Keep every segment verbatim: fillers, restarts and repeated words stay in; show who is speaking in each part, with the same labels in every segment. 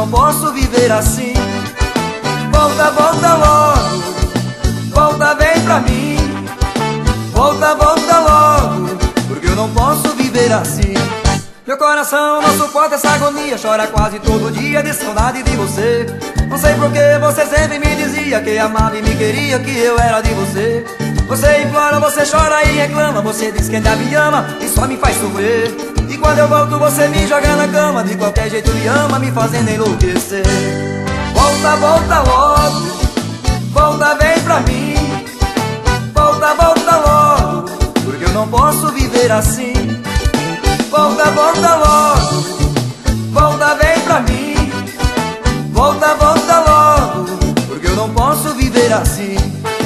Speaker 1: não posso viver assim. Volta, volta logo, volta, vem pra mim. Volta, volta logo, porque eu não posso viver assim. Meu coração não suporta essa agonia, chora quase todo dia de saudade de você. Não sei por que você sempre me dizia que amava e me queria, que eu era de você. Você implora, você chora e reclama, você diz que ainda me ama e só me faz sofrer. E quando eu volto você me joga na cama, de qualquer jeito me ama, me fazendo enlouquecer. Volta, volta logo, volta, vem pra mim. Volta, volta logo, porque eu não posso viver assim. Volta, volta logo, volta, vem pra mim. Volta, volta logo, porque eu não posso viver assim.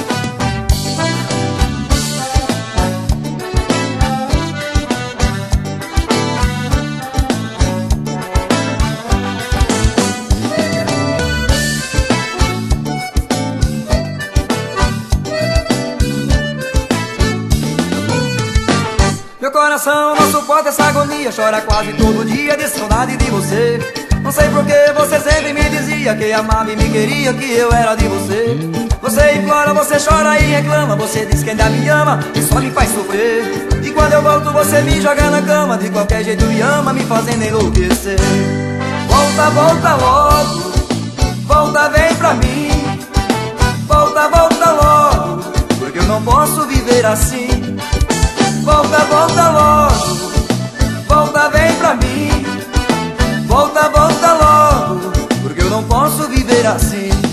Speaker 1: Meu coração não suporta essa agonia, chora quase todo dia de saudade de você. Não sei por que você sempre me dizia que amava e me queria, que eu era de você. Você implora, você chora e reclama, você diz que ainda me ama e só me faz sofrer. E quando eu volto você me joga na cama, de qualquer jeito me ama, me fazendo enlouquecer. Volta, volta logo, volta, vem pra mim. Volta, volta logo, porque eu não posso viver assim. Volta, volta logo, volta, vem pra mim. Volta, volta logo, porque eu não posso viver assim.